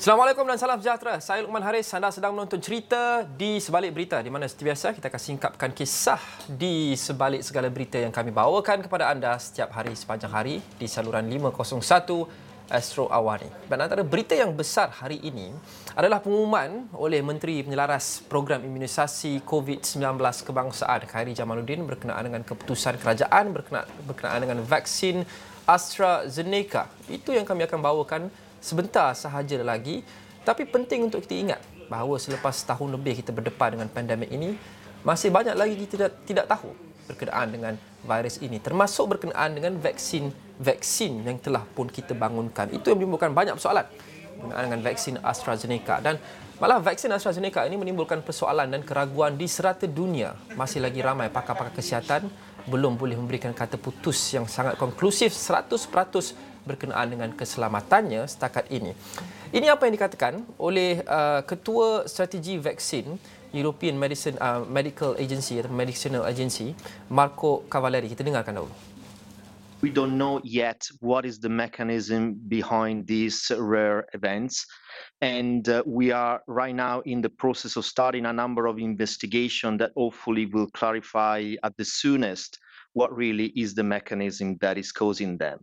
Assalamualaikum dan salam sejahtera. Saya Luqman Haris. Anda sedang menonton cerita di sebalik berita, di mana seperti biasa kita akan singkapkan kisah di sebalik segala berita yang kami bawakan kepada anda setiap hari sepanjang hari di saluran 501 Astro Awani. Dan antara berita yang besar hari ini adalah pengumuman oleh Menteri Penyelaras Program Imunisasi COVID-19 Kebangsaan Khairy Jamaluddin berkenaan dengan keputusan kerajaan berkenaan dengan vaksin AstraZeneca. Itu yang kami akan bawakan sebentar sahaja lagi, tapi penting untuk kita ingat bahawa selepas tahun lebih kita berdepan dengan pandemik ini, masih banyak lagi kita tidak tahu berkenaan dengan virus ini, termasuk berkenaan dengan vaksin yang telah pun kita bangunkan. Itu yang menimbulkan banyak persoalan berkenaan dengan vaksin AstraZeneca, dan malah vaksin AstraZeneca ini menimbulkan persoalan dan keraguan di serata dunia. Masih lagi ramai pakar-pakar kesihatan belum boleh memberikan kata putus yang sangat konklusif 100% berkenaan dengan keselamatannya setakat ini. Ini apa yang dikatakan oleh Ketua Strategi Vaksin European Medical Agency atau Medicinal Agency, Marco Cavalieri. Kita dengarkan dahulu. We don't know yet what is the mechanism behind these rare events. And we are right now in the process of starting a number of investigation that hopefully will clarify at the soonest what really is the mechanism that is causing them.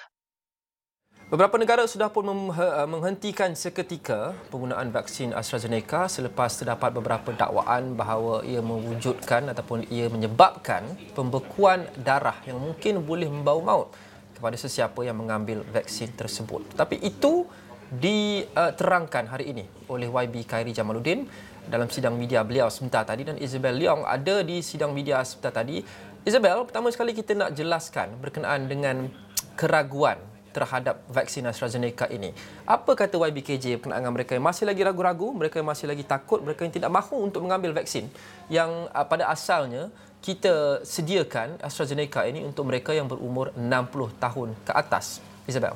Beberapa negara sudah pun menghentikan seketika penggunaan vaksin AstraZeneca selepas terdapat beberapa dakwaan bahawa ia mewujudkan ataupun ia menyebabkan pembekuan darah yang mungkin boleh membawa maut kepada sesiapa yang mengambil vaksin tersebut. Tapi itu diterangkan hari ini oleh YB Khairy Jamaluddin dalam sidang media beliau sebentar tadi, dan Isabel Leong ada di sidang media sebentar tadi. Isabel, pertama sekali kita nak jelaskan berkenaan dengan keraguan terhadap vaksin AstraZeneca ini. Apa kata YBKJ berkenaan dengan mereka yang masih lagi ragu-ragu, mereka yang masih lagi takut, mereka yang tidak mahu untuk mengambil vaksin yang pada asalnya kita sediakan AstraZeneca ini untuk mereka yang berumur 60 tahun ke atas. Isabel.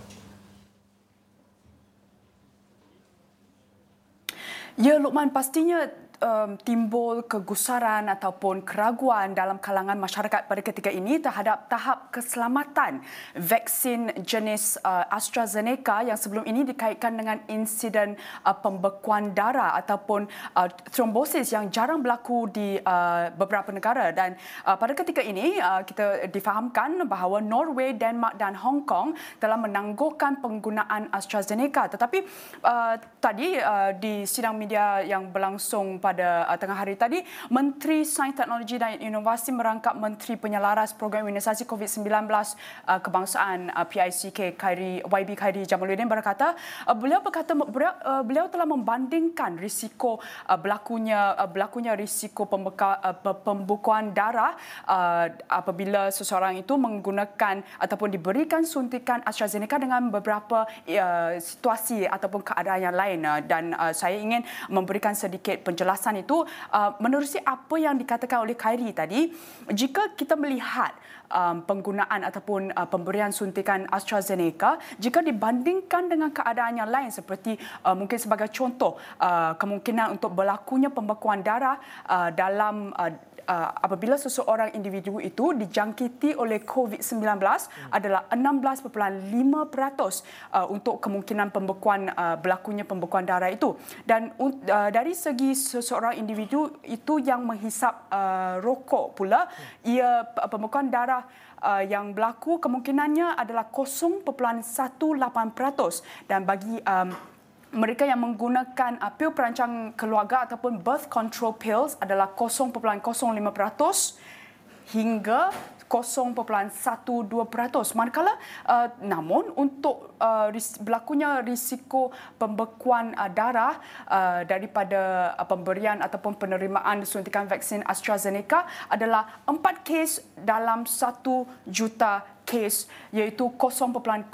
Ya, Luqman, pastinya timbul kegusaran ataupun keraguan dalam kalangan masyarakat pada ketika ini terhadap tahap keselamatan vaksin jenis AstraZeneca yang sebelum ini dikaitkan dengan insiden pembekuan darah ataupun trombosis yang jarang berlaku di beberapa negara. Dan pada ketika ini kita difahamkan bahawa Norway, Denmark dan Hong Kong telah menangguhkan penggunaan AstraZeneca. Tetapi tadi di sidang media yang berlangsung pada tengah hari tadi, Menteri Sains, Teknologi dan Inovasi merangkap Menteri Penyelaras Program Imunisasi COVID-19 Kebangsaan PICK YB Khairy Jamaluddin berkata, beliau telah membandingkan risiko berlakunya risiko pembekuan darah apabila seseorang itu menggunakan ataupun diberikan suntikan AstraZeneca dengan beberapa situasi ataupun keadaan yang lain. Dan saya ingin memberikan sedikit penjelasan itu menerusi apa yang dikatakan oleh Khairy tadi. Jika kita melihat penggunaan ataupun pemberian suntikan AstraZeneca, jika dibandingkan dengan keadaan yang lain seperti mungkin sebagai contoh kemungkinan untuk berlakunya pembekuan darah dalam apabila seseorang individu itu dijangkiti oleh COVID-19 adalah 16.5% untuk kemungkinan berlakunya pembekuan darah itu. Dan dari segi seseorang individu itu yang menghisap rokok pula, ia pembekuan darah yang berlaku kemungkinannya adalah 0.18%, dan bagi mereka yang menggunakan pil perancang keluarga ataupun birth control pills adalah 0.05% hingga 0.12%. Manakala namun untuk berlakunya risiko pembekuan darah daripada pemberian ataupun penerimaan suntikan vaksin AstraZeneca adalah 4 kes dalam 1 juta kes, iaitu 0.004%.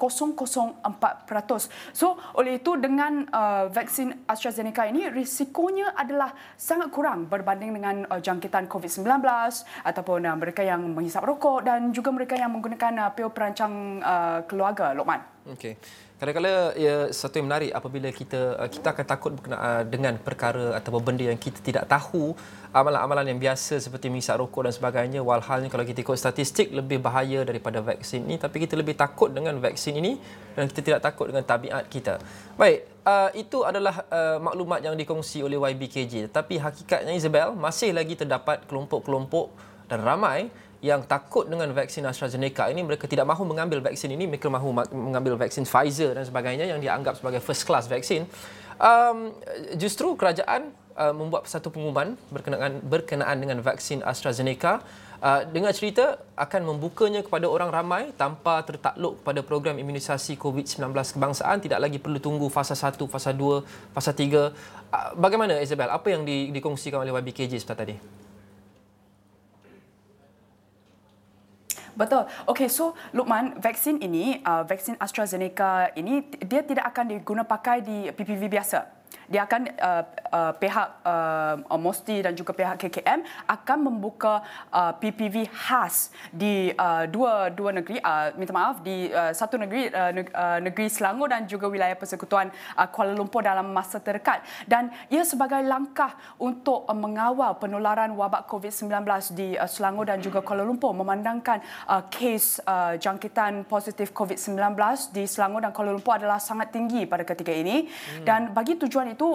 So, oleh itu dengan vaksin AstraZeneca ini risikonya adalah sangat kurang berbanding dengan jangkitan COVID-19 ataupun mereka yang menghisap rokok dan juga mereka yang menggunakan pil perancang keluarga, Luqman. Okey. Kadang-kadang satu yang menarik apabila kita akan takut berkenaan dengan perkara atau benda yang kita tidak tahu, amalan-amalan yang biasa seperti mengisap rokok dan sebagainya, walhalnya kalau kita ikut statistik lebih bahaya daripada vaksin ini, tapi kita lebih takut dengan vaksin ini dan kita tidak takut dengan tabiat kita. Baik, itu adalah maklumat yang dikongsi oleh YBKJ, tapi hakikatnya Isabel, masih lagi terdapat kelompok-kelompok dan ramai yang takut dengan vaksin AstraZeneca ini. Mereka tidak mahu mengambil vaksin ini, mereka mahu mengambil vaksin Pfizer dan sebagainya yang dianggap sebagai first class vaksin. Justru kerajaan membuat satu pengumuman berkenaan dengan vaksin AstraZeneca dengan cerita akan membukanya kepada orang ramai tanpa tertakluk pada program imunisasi COVID-19 kebangsaan. Tidak lagi perlu tunggu fasa 1, fasa 2, fasa 3. Bagaimana Isabel? Apa yang dikongsikan oleh YBKJ sebentar tadi? Betul. Okey, so Luqman, vaksin ini, vaksin AstraZeneca ini, dia tidak akan diguna pakai di PPV biasa. Dia akan pihak MOSTI dan juga pihak KKM akan membuka PPV khas di dua negeri, minta maaf, di satu negeri, negeri Selangor dan juga wilayah Persekutuan Kuala Lumpur dalam masa terdekat. Dan ia sebagai langkah untuk mengawal penularan wabak COVID-19 di Selangor dan juga Kuala Lumpur, memandangkan kes jangkitan positif COVID-19 di Selangor dan Kuala Lumpur adalah sangat tinggi pada ketika ini. Dan bagi tujuan itu,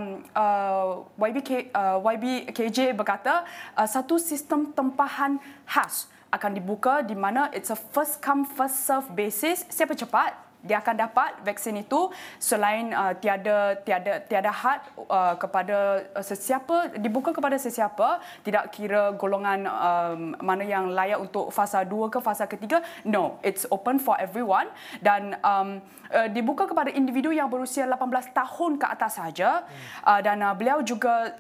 YBKJ berkata satu sistem tempahan khas akan dibuka di mana it's a first come first serve basis. Siapa cepat dia akan dapat vaksin itu, selain tiada had kepada sesiapa, dibuka kepada sesiapa, tidak kira golongan mana yang layak untuk fasa 2 ke fasa ketiga. No, it's open for everyone dan dibuka kepada individu yang berusia 18 tahun ke atas sahaja. Dan beliau juga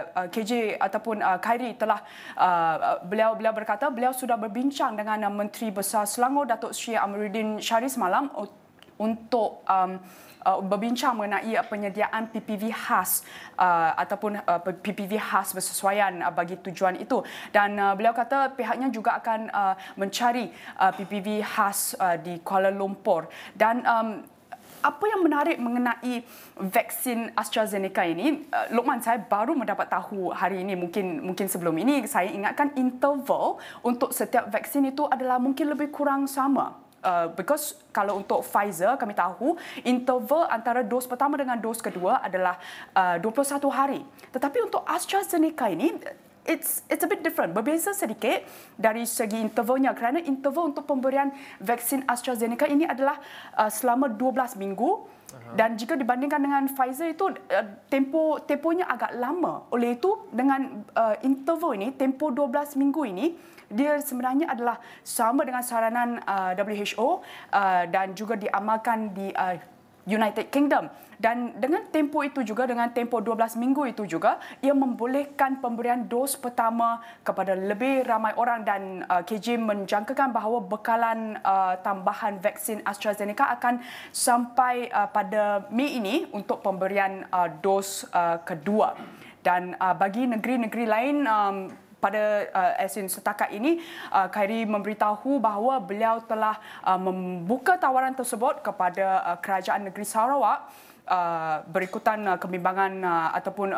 KJ ataupun Khairi telah beliau berkata beliau sudah berbincang dengan Menteri Besar Selangor Datuk Seri Amiruddin Syari semalam untuk berbincang mengenai penyediaan PPV khas ataupun PPV khas bersesuaian bagi tujuan itu. Dan beliau kata pihaknya juga akan mencari PPV khas di Kuala Lumpur. Dan apa yang menarik mengenai vaksin AstraZeneca ini, Luqman, saya baru mendapat tahu hari ini, mungkin sebelum ini saya ingatkan interval untuk setiap vaksin itu adalah mungkin lebih kurang sama. Because kalau untuk Pfizer kami tahu interval antara dos pertama dengan dos kedua adalah 21 hari. Tetapi untuk AstraZeneca ini it's a bit different. Berbeza sedikit dari segi intervalnya kerana interval untuk pemberian vaksin AstraZeneca ini adalah selama 12 minggu. Dan jika dibandingkan dengan Pfizer itu temponya agak lama. Oleh itu dengan interval ini, tempo 12 minggu ini, dia sebenarnya adalah sama dengan saranan WHO dan juga diamalkan di United Kingdom. Dan dengan tempo itu juga, dengan tempo 12 minggu itu juga, ia membolehkan pemberian dos pertama kepada lebih ramai orang. Dan KJ menjangkakan bahawa bekalan tambahan vaksin AstraZeneca akan sampai pada Mei ini untuk pemberian dos kedua. Dan bagi negeri-negeri lain, pada setakat ini, Khairi memberitahu bahawa beliau telah membuka tawaran tersebut kepada kerajaan negeri Sarawak berikutan kebimbangan ataupun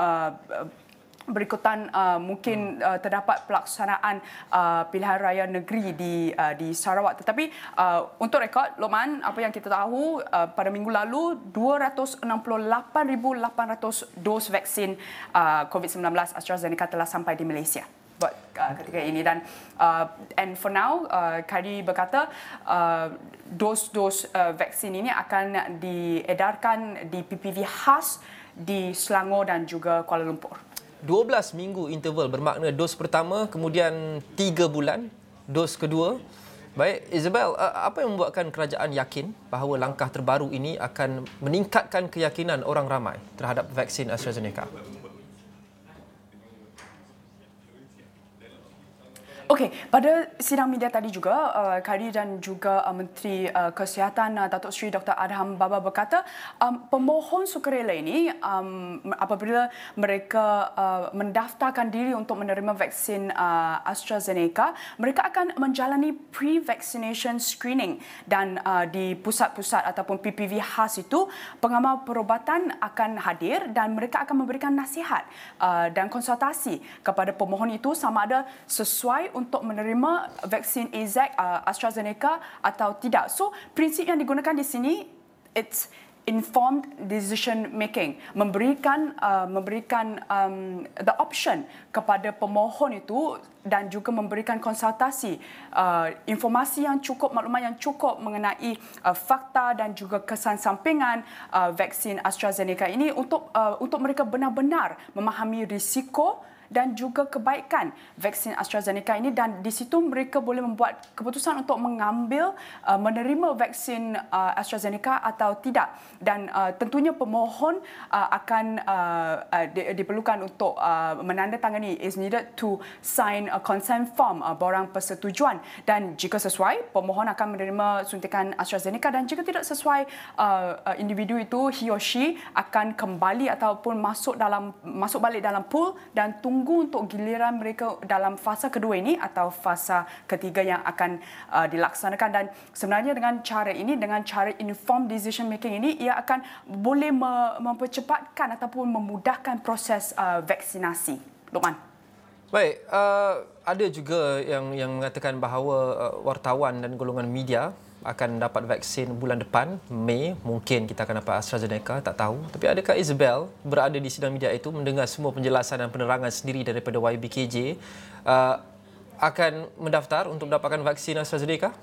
berikutan mungkin terdapat pelaksanaan pilihan raya negeri di Sarawak. Tetapi untuk rekod, Luqman, apa yang kita tahu pada minggu lalu 268,800 dos vaksin COVID-19 AstraZeneca telah sampai di Malaysia buat ketika ini. Dan and for now, Khairi berkata dos-dos vaksin ini akan diedarkan di PPV khas di Selangor dan juga Kuala Lumpur. 12 minggu interval bermakna dos pertama, kemudian 3 bulan dos kedua. Baik, Isabel, apa yang membuatkan kerajaan yakin bahawa langkah terbaru ini akan meningkatkan keyakinan orang ramai terhadap vaksin AstraZeneca? Okey, pada sidang media tadi juga, Khadi dan juga Menteri Kesihatan Datuk Seri Dr. Adham Baba berkata pemohon sukarela ini apabila mereka mendaftarkan diri untuk menerima vaksin AstraZeneca, mereka akan menjalani pre-vaccination screening dan di pusat-pusat ataupun PPV khas itu pengamal perubatan akan hadir dan mereka akan memberikan nasihat dan konsultasi kepada pemohon itu sama ada sesuai untuk menerima vaksin AstraZeneca atau tidak. So, prinsip yang digunakan di sini, it's informed decision making, memberikan the option kepada pemohon itu dan juga memberikan konsultasi, informasi yang cukup, maklumat yang cukup mengenai fakta dan juga kesan sampingan vaksin AstraZeneca ini untuk mereka benar-benar memahami risiko dan juga kebaikan vaksin AstraZeneca ini, dan di situ mereka boleh membuat keputusan untuk mengambil menerima vaksin AstraZeneca atau tidak. Dan tentunya pemohon akan diperlukan untuk menandatangani is needed to sign a consent form, borang persetujuan, dan jika sesuai pemohon akan menerima suntikan AstraZeneca dan jika tidak sesuai individu itu he or she akan kembali ataupun masuk balik dalam pool dan tunggu untuk giliran mereka dalam fasa kedua ini atau fasa ketiga yang akan dilaksanakan. Dan sebenarnya dengan cara ini, dengan cara informed decision making ini, ia akan boleh mempercepatkan ataupun memudahkan proses vaksinasi. Luqman. Baik, ada juga yang mengatakan bahawa wartawan dan golongan media akan dapat vaksin bulan depan, Mei. Mungkin kita akan dapat AstraZeneca, tak tahu. Tapi adakah Isabel berada di sidang media itu mendengar semua penjelasan dan penerangan sendiri daripada YBKJ akan mendaftar untuk mendapatkan vaksin AstraZeneca?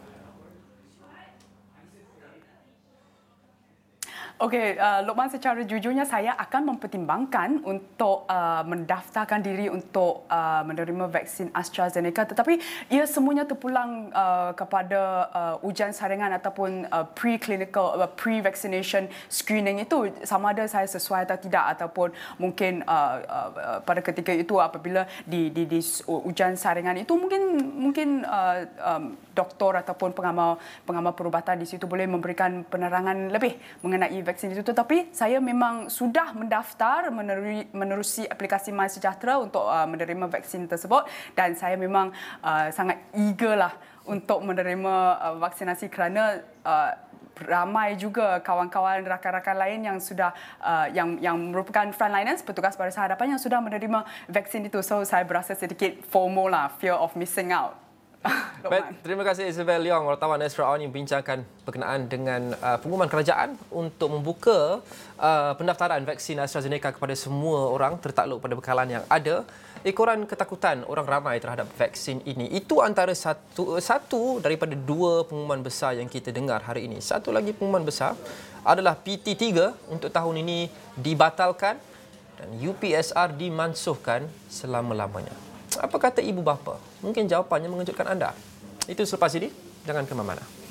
Okey, Luqman, secara jujurnya saya akan mempertimbangkan untuk mendaftarkan diri untuk menerima vaksin AstraZeneca, tetapi ia semuanya terpulang kepada ujian saringan ataupun pre-vaccination screening itu, sama ada saya sesuai atau tidak, ataupun mungkin pada ketika itu apabila di ujian saringan itu mungkin doktor ataupun pengamal perubatan di situ boleh memberikan penerangan lebih mengenai vaksin itu. Tetapi saya memang sudah mendaftar menerusi aplikasi MySejahtera untuk menerima vaksin tersebut, dan saya memang sangat eager lah untuk menerima vaksinasi kerana ramai juga kawan-kawan rakan-rakan lain yang sudah yang merupakan frontliners, petugas barisan hadapan yang sudah menerima vaksin itu. So saya berasa sedikit FOMO lah, fear of missing out. Baik, terima kasih Isabel Leong, wartawan Astro On yang bincangkan berkenaan dengan pengumuman kerajaan untuk membuka pendaftaran vaksin AstraZeneca kepada semua orang tertakluk pada bekalan yang ada. Ekoran ketakutan orang ramai terhadap vaksin ini, itu antara satu daripada dua pengumuman besar yang kita dengar hari ini. Satu lagi pengumuman besar adalah PT3 untuk tahun ini dibatalkan dan UPSR dimansuhkan selama-lamanya. Apa kata ibu bapa? Mungkin jawapannya mengejutkan anda. Itu selepas ini. Jangan ke mana-mana.